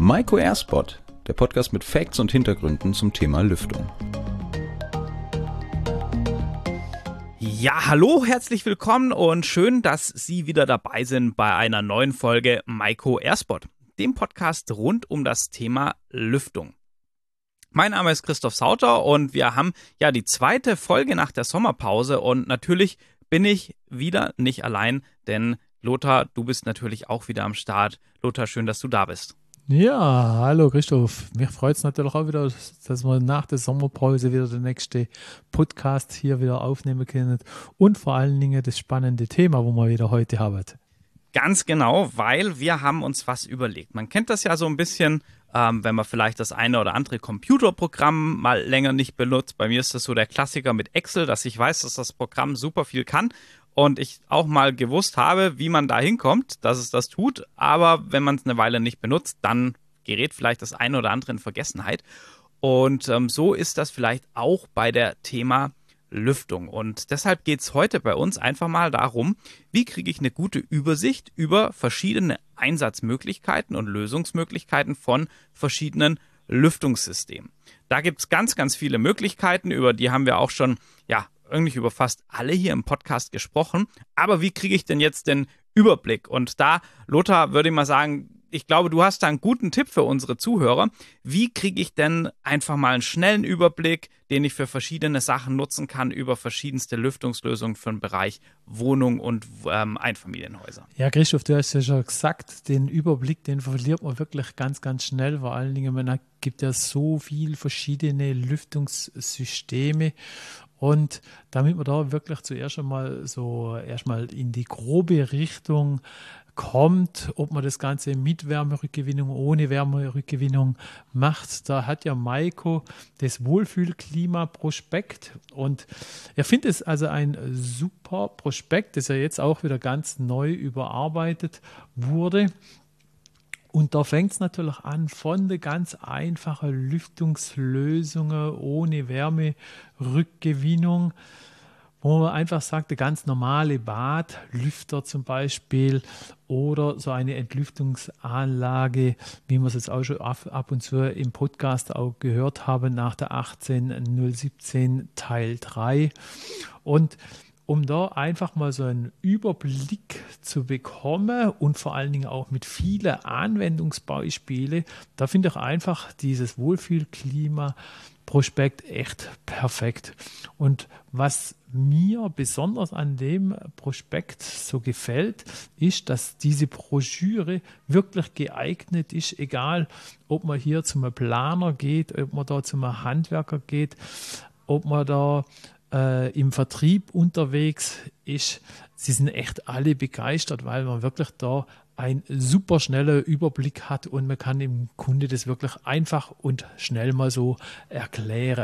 Maiko Airspot, der Podcast mit Facts und Hintergründen zum Thema Lüftung. Ja, hallo, herzlich willkommen und schön, dass Sie wieder dabei sind bei einer neuen Folge Maiko Airspot, dem Podcast rund um das Thema Lüftung. Mein Name ist Christoph Sauter und wir haben ja die zweite Folge nach der Sommerpause und natürlich bin ich wieder nicht allein, denn Lothar, du bist natürlich auch wieder am Start. Lothar, schön, dass du da bist. Ja, hallo Christoph. Mich freut es natürlich auch wieder, dass wir nach der Sommerpause wieder den nächsten Podcast hier wieder aufnehmen können und vor allen Dingen das spannende Thema, wo wir wieder heute haben. Ganz genau, weil wir haben uns was überlegt. Man kennt das ja so ein bisschen, wenn man vielleicht das eine oder andere Computerprogramm mal länger nicht benutzt. Bei mir ist das so der Klassiker mit Excel, dass ich weiß, dass das Programm super viel kann und ich auch mal gewusst habe, wie man da hinkommt, dass es das tut. Aber wenn man es eine Weile nicht benutzt, dann gerät vielleicht das eine oder andere in Vergessenheit. Und so ist das vielleicht auch bei der Thema Lüftung. Und deshalb geht es heute bei uns einfach mal darum, wie kriege ich eine gute Übersicht über verschiedene Einsatzmöglichkeiten und Lösungsmöglichkeiten von verschiedenen Lüftungssystemen. Da gibt es ganz, ganz viele Möglichkeiten, über die haben wir auch schon, ja, eigentlich über fast alle hier im Podcast gesprochen. Aber wie kriege ich denn jetzt den Überblick? Und da, Lothar, würde ich mal sagen, ich glaube, du hast da einen guten Tipp für unsere Zuhörer. Wie kriege ich denn einfach mal einen schnellen Überblick, den ich für verschiedene Sachen nutzen kann, über verschiedenste Lüftungslösungen für den Bereich Wohnung und Einfamilienhäuser? Ja, Christoph, du hast ja schon gesagt, den Überblick, den verliert man wirklich ganz, ganz schnell. Vor allen Dingen, man gibt ja so viele verschiedene Lüftungssysteme. Und damit man da wirklich zuerst einmal in die grobe Richtung kommt, ob man das Ganze mit Wärmerückgewinnung, ohne Wärmerückgewinnung macht. Da hat ja Maiko das Wohlfühlklima-Prospekt und er findet es also ein super Prospekt, das ja jetzt auch wieder ganz neu überarbeitet wurde. Und da fängt es natürlich an von der ganz einfachen Lüftungslösungen ohne Wärmerückgewinnung, wo man einfach sagt, der ganz normale Badlüfter zum Beispiel oder so eine Entlüftungsanlage, wie wir es jetzt auch schon ab und zu im Podcast auch gehört haben, nach der 18017 Teil 3. Und um da einfach mal so einen Überblick zu bekommen und vor allen Dingen auch mit vielen Anwendungsbeispielen, da finde ich einfach dieses Wohlfühlklima-Prospekt echt perfekt. Und was mir besonders an dem Prospekt so gefällt, ist, dass diese Broschüre wirklich geeignet ist, egal ob man hier zum Planer geht, ob man da zum Handwerker geht, ob man da im Vertrieb unterwegs ist. Sie sind echt alle begeistert, weil man wirklich da einen super schnellen Überblick hat und man kann dem Kunde das wirklich einfach und schnell mal so erklären.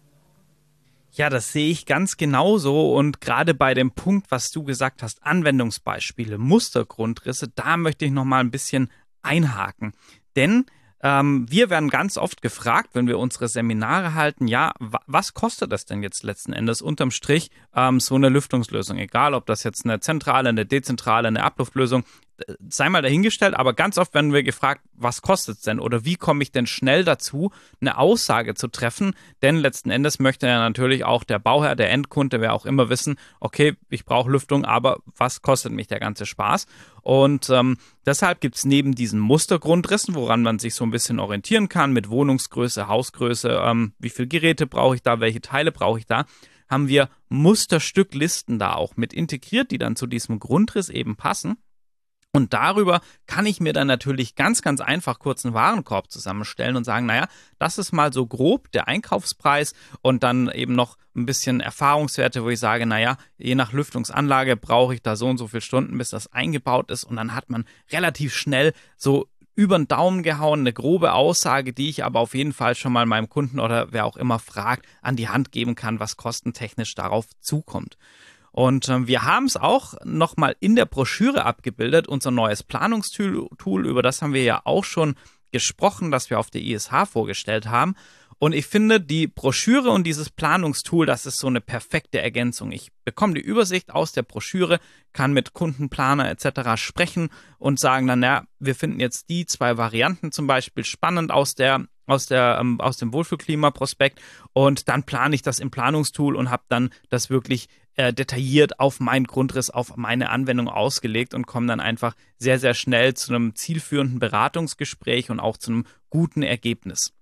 Ja, das sehe ich ganz genauso und gerade bei dem Punkt, was du gesagt hast, Anwendungsbeispiele, Mustergrundrisse, da möchte ich noch mal ein bisschen einhaken. Denn wir werden ganz oft gefragt, wenn wir unsere Seminare halten, ja, was kostet das denn jetzt letzten Endes unterm Strich so eine Lüftungslösung? Egal, ob das jetzt eine zentrale, eine dezentrale, eine Abluftlösung, sei mal dahingestellt, aber ganz oft werden wir gefragt, was kostet es denn oder wie komme ich denn schnell dazu, eine Aussage zu treffen, denn letzten Endes möchte ja natürlich auch der Bauherr, der Endkunde, wer auch immer wissen, okay, ich brauche Lüftung, aber was kostet mich der ganze Spaß? Und deshalb gibt es neben diesen Mustergrundrissen, woran man sich so ein bisschen orientieren kann, mit Wohnungsgröße, Hausgröße, wie viele Geräte brauche ich da, welche Teile brauche ich da, haben wir Musterstücklisten da auch mit integriert, die dann zu diesem Grundriss eben passen. Und darüber kann ich mir dann natürlich ganz, ganz einfach kurz einen Warenkorb zusammenstellen und sagen, naja, das ist mal so grob der Einkaufspreis und dann eben noch ein bisschen Erfahrungswerte, wo ich sage, naja, je nach Lüftungsanlage brauche ich da so und so viele Stunden, bis das eingebaut ist und dann hat man relativ schnell so über den Daumen gehauen, eine grobe Aussage, die ich aber auf jeden Fall schon mal meinem Kunden oder wer auch immer fragt, an die Hand geben kann, was kostentechnisch darauf zukommt. Und wir haben es auch nochmal in der Broschüre abgebildet, unser neues Planungstool, über das haben wir ja auch schon gesprochen, das wir auf der ISH vorgestellt haben. Und ich finde, die Broschüre und dieses Planungstool, das ist so eine perfekte Ergänzung. Ich bekomme die Übersicht aus der Broschüre, kann mit Kundenplaner etc. sprechen und sagen dann, ja, wir finden jetzt die 2 Varianten zum Beispiel spannend aus dem Wohlfühlklima-Prospekt, und dann plane ich das im Planungstool und habe dann das wirklich detailliert auf meinen Grundriss, auf meine Anwendung ausgelegt und komme dann einfach sehr, sehr schnell zu einem zielführenden Beratungsgespräch und auch zu einem guten Ergebnis.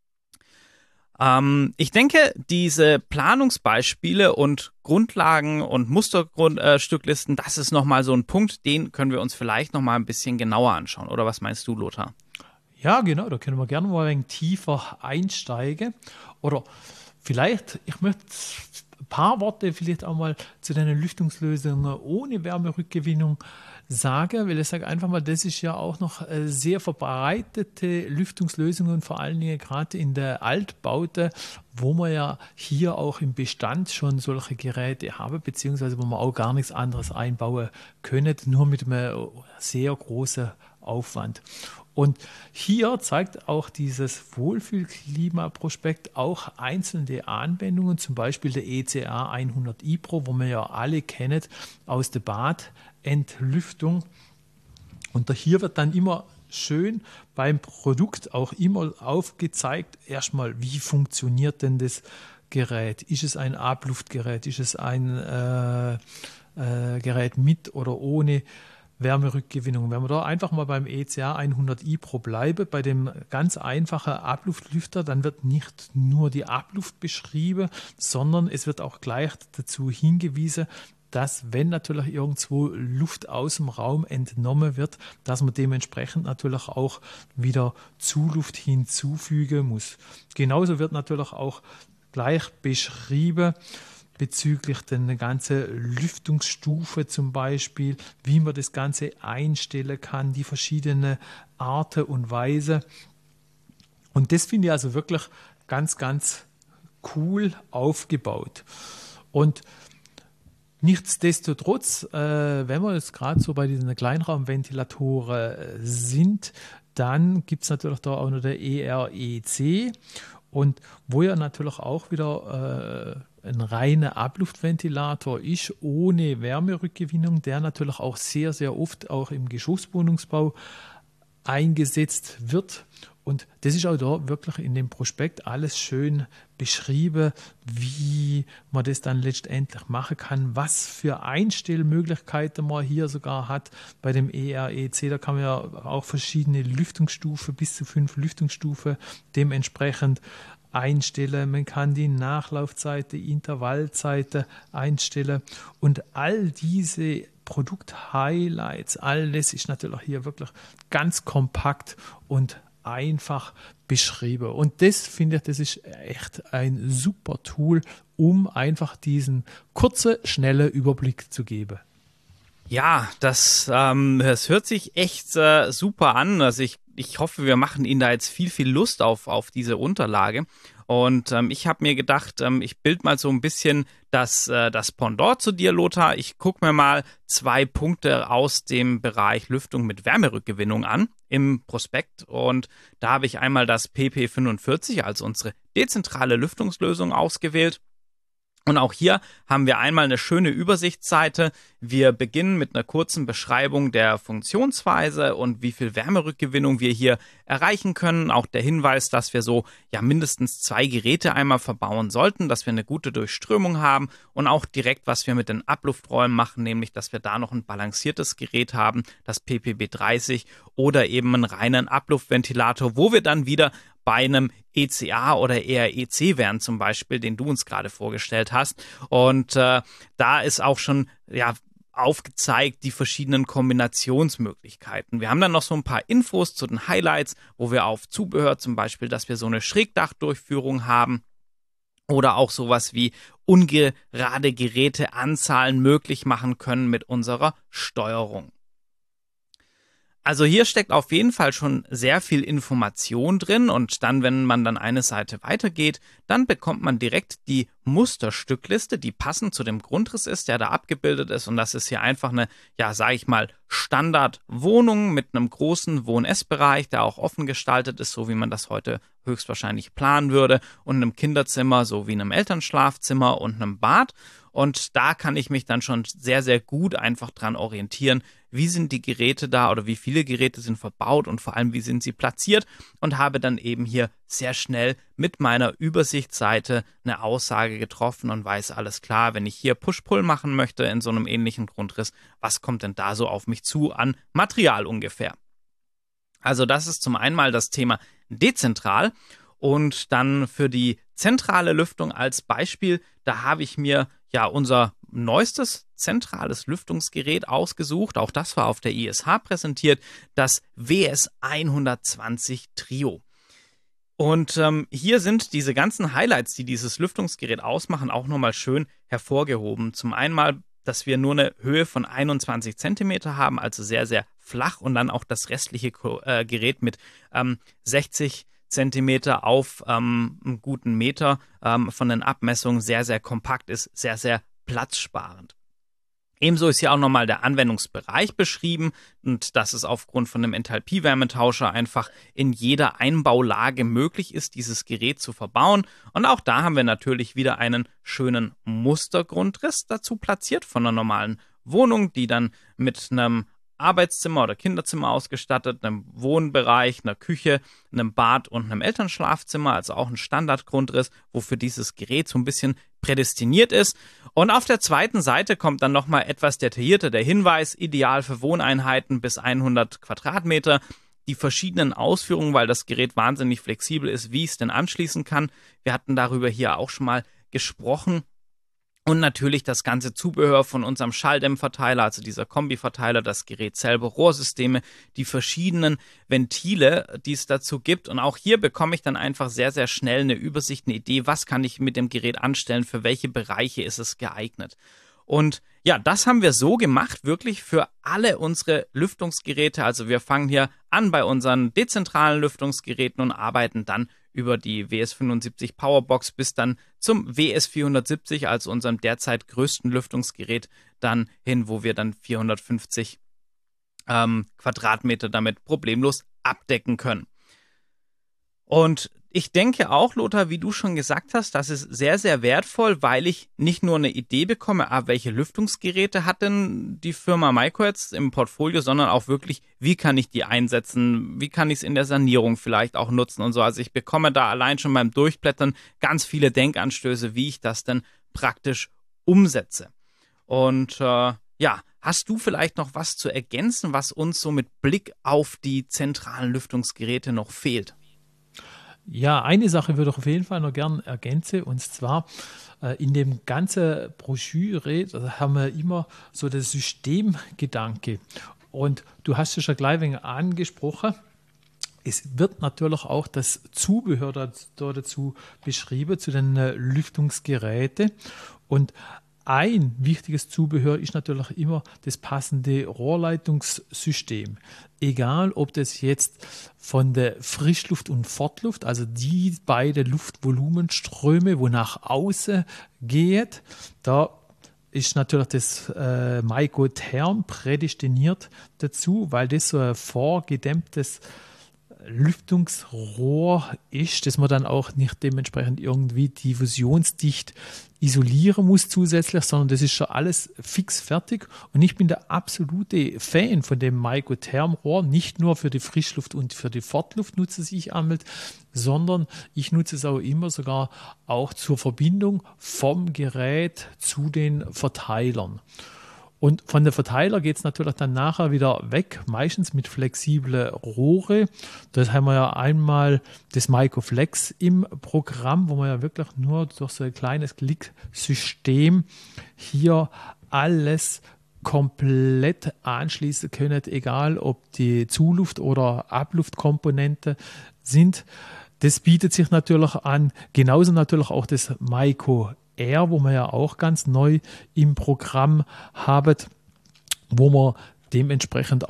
Ich denke, diese Planungsbeispiele und Grundlagen und Musterstücklisten, das ist nochmal so ein Punkt, den können wir uns vielleicht nochmal ein bisschen genauer anschauen. Oder was meinst du, Lothar? Ja, genau, da können wir gerne mal ein wenig tiefer einsteigen. Oder vielleicht, ich möchte ein paar Worte vielleicht auch mal zu den Lüftungslösungen ohne Wärmerückgewinnung sagen, weil ich sage einfach mal, das ist ja auch noch sehr verbreitete Lüftungslösungen und vor allen Dingen gerade in der Altbaute, wo man ja hier auch im Bestand schon solche Geräte haben, beziehungsweise wo man auch gar nichts anderes einbauen können, nur mit einem sehr großen Aufwand. Und hier zeigt auch dieses Wohlfühlklima-Prospekt auch einzelne Anwendungen, zum Beispiel der ECA 100 iPro, wo wir ja alle kennen aus der Badentlüftung. Und hier wird dann immer schön beim Produkt auch immer aufgezeigt, erstmal, wie funktioniert denn das Gerät? Ist es ein Abluftgerät? Ist es ein Gerät mit oder ohne Wärmerückgewinnung? Wenn wir da einfach mal beim ECA 100 iPro bleiben, bei dem ganz einfachen Abluftlüfter, dann wird nicht nur die Abluft beschrieben, sondern es wird auch gleich dazu hingewiesen, dass, wenn natürlich irgendwo Luft aus dem Raum entnommen wird, dass man dementsprechend natürlich auch wieder Zuluft hinzufügen muss. Genauso wird natürlich auch gleich beschrieben bezüglich der ganzen Lüftungsstufe zum Beispiel, wie man das Ganze einstellen kann, die verschiedenen Arten und Weise. Und das finde ich also wirklich ganz, ganz cool aufgebaut. Und nichtsdestotrotz, wenn wir jetzt gerade so bei diesen Kleinraumventilatoren sind, dann gibt es natürlich da auch noch der EREC, und wo ja natürlich auch wieder ein reiner Abluftventilator ist, ohne Wärmerückgewinnung, der natürlich auch sehr, sehr oft auch im Geschosswohnungsbau eingesetzt wird. Und das ist auch da wirklich in dem Prospekt alles schön beschrieben, wie man das dann letztendlich machen kann, was für Einstellmöglichkeiten man hier sogar hat. Bei dem EREC, da kann man ja auch verschiedene Lüftungsstufen, bis zu 5 Lüftungsstufen dementsprechend einstellen. Man kann die Nachlaufzeit, die Intervallzeiten einstellen, und all diese Produkt-Highlights, all das ist natürlich hier wirklich ganz kompakt und einfach beschrieben. Und das finde ich, das ist echt ein super Tool, um einfach diesen kurzen, schnellen Überblick zu geben. Ja, das hört sich echt super an. Also ich hoffe, wir machen Ihnen da jetzt viel Lust auf diese Unterlage. Und ich habe mir gedacht, ich bild mal so ein bisschen das Pendant zu dir, Lothar. Ich gucke mir mal 2 Punkte aus dem Bereich Lüftung mit Wärmerückgewinnung an im Prospekt. Und da habe ich einmal das PP45 als unsere dezentrale Lüftungslösung ausgewählt. Und auch hier haben wir einmal eine schöne Übersichtsseite. Wir beginnen mit einer kurzen Beschreibung der Funktionsweise und wie viel Wärmerückgewinnung wir hier erreichen können. Auch der Hinweis, dass wir so mindestens 2 Geräte einmal verbauen sollten, dass wir eine gute Durchströmung haben, und auch direkt, was wir mit den Ablufträumen machen, nämlich, dass wir da noch ein balanciertes Gerät haben, das PPB30 oder eben einen reinen Abluftventilator, wo wir dann wieder bei einem ECA oder EREC wären zum Beispiel, den du uns gerade vorgestellt hast. Und da ist auch schon aufgezeigt die verschiedenen Kombinationsmöglichkeiten. Wir haben dann noch so ein paar Infos zu den Highlights, wo wir auf Zubehör zum Beispiel, dass wir so eine Schrägdachdurchführung haben, oder auch sowas wie ungerade Geräteanzahlen möglich machen können mit unserer Steuerung. Also hier steckt auf jeden Fall schon sehr viel Information drin und dann, wenn man dann eine Seite weitergeht, dann bekommt man direkt die Musterstückliste, die passend zu dem Grundriss ist, der da abgebildet ist, und das ist hier einfach eine, ja, sage ich mal, Standardwohnung mit einem großen Wohn-Ess-Bereich, der auch offen gestaltet ist, so wie man das heute höchstwahrscheinlich planen würde, und einem Kinderzimmer, so wie einem Elternschlafzimmer und einem Bad. Und da kann ich mich dann schon sehr, sehr gut einfach dran orientieren, wie sind die Geräte da oder wie viele Geräte sind verbaut und vor allem, wie sind sie platziert, und habe dann eben hier sehr schnell mit meiner Übersichtsseite eine Aussage getroffen und weiß, alles klar, wenn ich hier Push-Pull machen möchte in so einem ähnlichen Grundriss, was kommt denn da so auf mich zu an Material ungefähr? Also das ist zum einen mal das Thema dezentral, und dann für die zentrale Lüftung als Beispiel, da habe ich mir ja unser neuestes zentrales Lüftungsgerät ausgesucht. Auch das war auf der ISH präsentiert, das WS 120 Trio. Und hier sind diese ganzen Highlights, die dieses Lüftungsgerät ausmachen, auch nochmal schön hervorgehoben. Zum einen mal, dass wir nur eine Höhe von 21 Zentimeter haben, also sehr, sehr flach, und dann auch das restliche Gerät mit 60 Zentimeter auf einen guten Meter von den Abmessungen sehr, sehr kompakt ist, sehr, sehr platzsparend. Ebenso ist hier auch nochmal der Anwendungsbereich beschrieben, und dass es aufgrund von einem Enthalpie-Wärmetauscher einfach in jeder Einbaulage möglich ist, dieses Gerät zu verbauen. Und auch da haben wir natürlich wieder einen schönen Mustergrundriss dazu platziert von einer normalen Wohnung, die dann mit einem Arbeitszimmer oder Kinderzimmer ausgestattet, einem Wohnbereich, einer Küche, einem Bad und einem Elternschlafzimmer, also auch ein Standardgrundriss, wofür dieses Gerät so ein bisschen prädestiniert ist. Und auf der zweiten Seite kommt dann nochmal etwas detaillierter der Hinweis, ideal für Wohneinheiten bis 100 Quadratmeter, die verschiedenen Ausführungen, weil das Gerät wahnsinnig flexibel ist, wie ich es denn anschließen kann. Wir hatten darüber hier auch schon mal gesprochen. Und natürlich das ganze Zubehör von unserem Schalldämmverteiler, also dieser Kombiverteiler, das Gerät selber, Rohrsysteme, die verschiedenen Ventile, die es dazu gibt. Und auch hier bekomme ich dann einfach sehr, sehr schnell eine Übersicht, eine Idee, was kann ich mit dem Gerät anstellen, für welche Bereiche ist es geeignet. Und ja, das haben wir so gemacht, wirklich für alle unsere Lüftungsgeräte. Also wir fangen hier an bei unseren dezentralen Lüftungsgeräten und arbeiten dann über die WS75 Powerbox bis dann zum WS470, also unserem derzeit größten Lüftungsgerät, dann hin, wo wir dann 450 Quadratmeter damit problemlos abdecken können. Und ich denke auch, Lothar, wie du schon gesagt hast, das ist sehr, sehr wertvoll, weil ich nicht nur eine Idee bekomme, welche Lüftungsgeräte hat denn die Firma Myco jetzt im Portfolio, sondern auch wirklich, wie kann ich die einsetzen, wie kann ich es in der Sanierung vielleicht auch nutzen und so. Also ich bekomme da allein schon beim Durchblättern ganz viele Denkanstöße, wie ich das denn praktisch umsetze. Und ja, hast du vielleicht noch was zu ergänzen, was uns so mit Blick auf die zentralen Lüftungsgeräte noch fehlt? Ja, eine Sache würde ich auf jeden Fall noch gern ergänzen, und zwar in dem ganzen Broschüre, da haben wir immer so das Systemgedanke. Und du hast es schon gleich ein wenig angesprochen. Es wird natürlich auch das Zubehör dazu beschrieben, zu den Lüftungsgeräten. Und ein wichtiges Zubehör ist natürlich immer das passende Rohrleitungssystem. Egal, ob das jetzt von der Frischluft und Fortluft, also die beiden Luftvolumenströme, wo nach außen geht, da ist natürlich das Myco Therm prädestiniert dazu, weil das so ein vorgedämmtes Lüftungsrohr ist, dass man dann auch nicht dementsprechend irgendwie diffusionsdicht isolieren muss zusätzlich, sondern das ist schon alles fix fertig. Und ich bin der absolute Fan von dem Myco Thermrohr, nicht nur für die Frischluft und für die Fortluft nutze ich einmal, sondern ich nutze es auch immer sogar auch zur Verbindung vom Gerät zu den Verteilern. Und von der Verteiler geht es natürlich dann nachher wieder weg, meistens mit flexiblen Rohre. Das haben wir ja einmal das Myco Flex im Programm, wo man ja wirklich nur durch so ein kleines Klicksystem hier alles komplett anschließen können, egal ob die Zuluft- oder Abluftkomponente sind. Das bietet sich natürlich an, genauso natürlich auch das Myco Air, wo wir ja auch ganz neu im Programm haben, wo man dementsprechend auch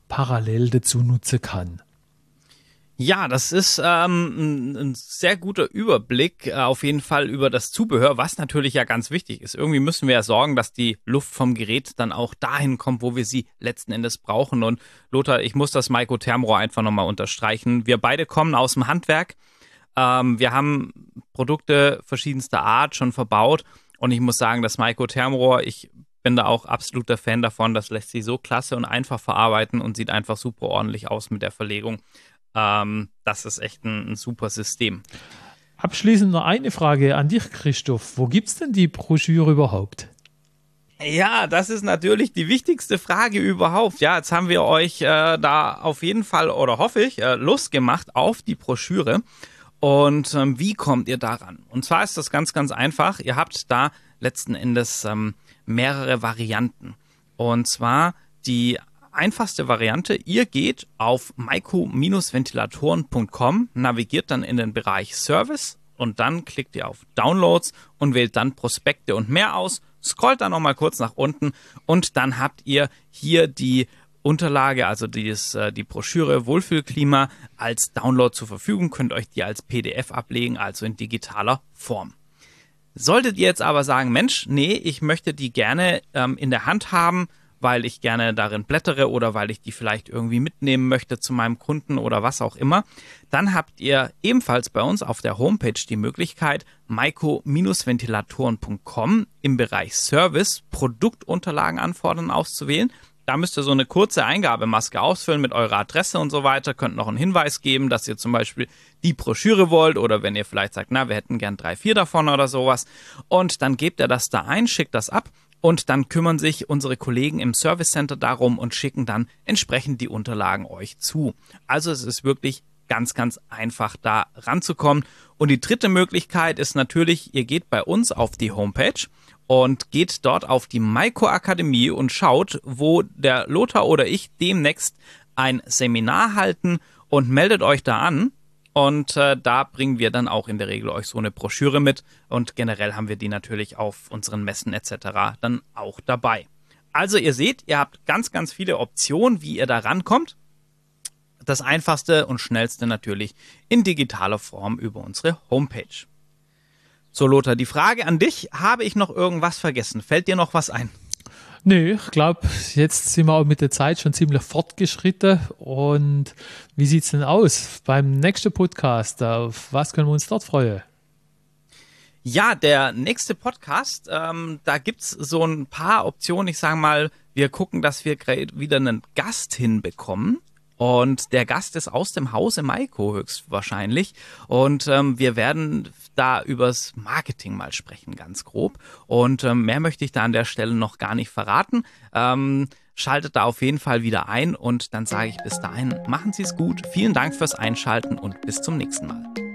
parallel dazu nutzen kann. Ja, das ist ein sehr guter Überblick auf jeden Fall über das Zubehör, was natürlich ja ganz wichtig ist. Irgendwie müssen wir ja sorgen, dass die Luft vom Gerät dann auch dahin kommt, wo wir sie letzten Endes brauchen. Und Lothar, ich muss das Maiko-Thermrohr einfach nochmal unterstreichen. Wir beide kommen aus dem Handwerk. Wir haben Produkte verschiedenster Art schon verbaut. Und ich muss sagen, das Maiko-Thermrohr, ich bin da auch absoluter Fan davon. Das lässt sich so klasse und einfach verarbeiten und sieht einfach super ordentlich aus mit der Verlegung. Das ist echt ein super System. Abschließend noch eine Frage an dich, Christoph. Wo gibt es denn die Broschüre überhaupt? Ja, das ist natürlich die wichtigste Frage überhaupt. Ja, jetzt haben wir euch da auf jeden Fall, oder hoffe ich, Lust gemacht auf die Broschüre. Und wie kommt ihr daran? Und zwar ist das ganz, ganz einfach. Ihr habt da letzten Endes mehrere Varianten. Und zwar die einfachste Variante, ihr geht auf maiko-ventilatoren.com, navigiert dann in den Bereich Service und dann klickt ihr auf Downloads und wählt dann Prospekte und mehr aus, scrollt dann nochmal kurz nach unten und dann habt ihr hier die Unterlage, also die Broschüre Wohlfühlklima als Download zur Verfügung, könnt euch die als PDF ablegen, also in digitaler Form. Solltet ihr jetzt aber sagen, Mensch, nee, ich möchte die gerne in der Hand haben, weil ich gerne darin blättere oder weil ich die vielleicht irgendwie mitnehmen möchte zu meinem Kunden oder was auch immer, dann habt ihr ebenfalls bei uns auf der Homepage die Möglichkeit, maiko-ventilatoren.com im Bereich Service Produktunterlagen anfordern auszuwählen. Da müsst ihr so eine kurze Eingabemaske ausfüllen mit eurer Adresse und so weiter, könnt noch einen Hinweis geben, dass ihr zum Beispiel die Broschüre wollt oder wenn ihr vielleicht sagt, na, wir hätten gern 3, 4 davon oder sowas. Und dann gebt ihr das da ein, schickt das ab. Und dann kümmern sich unsere Kollegen im Service Center darum und schicken dann entsprechend die Unterlagen euch zu. Also es ist wirklich ganz, ganz einfach da ranzukommen. Und die dritte Möglichkeit ist natürlich, ihr geht bei uns auf die Homepage und geht dort auf die Maiko Akademie und schaut, wo der Lothar oder ich demnächst ein Seminar halten und meldet euch da an. Und da bringen wir dann auch in der Regel euch so eine Broschüre mit und generell haben wir die natürlich auf unseren Messen etc. dann auch dabei. Also ihr seht, ihr habt ganz, ganz viele Optionen, wie ihr da rankommt. Das einfachste und schnellste natürlich in digitaler Form über unsere Homepage. So Lothar, die Frage an dich, habe ich noch irgendwas vergessen? Fällt dir noch was ein? Nö, ich glaube, jetzt sind wir auch mit der Zeit schon ziemlich fortgeschritten. Und wie sieht es denn aus beim nächsten Podcast? Auf was können wir uns dort freuen? Ja, der nächste Podcast, da gibt's so ein paar Optionen. Ich sage mal, wir gucken, dass wir wieder einen Gast hinbekommen. Und der Gast ist aus dem Hause Maiko höchstwahrscheinlich. Und wir werden da übers Marketing mal sprechen, ganz grob. Und mehr möchte ich da an der Stelle noch gar nicht verraten. Schaltet da auf jeden Fall wieder ein. Und dann sage ich bis dahin, machen Sie es gut. Vielen Dank fürs Einschalten und bis zum nächsten Mal.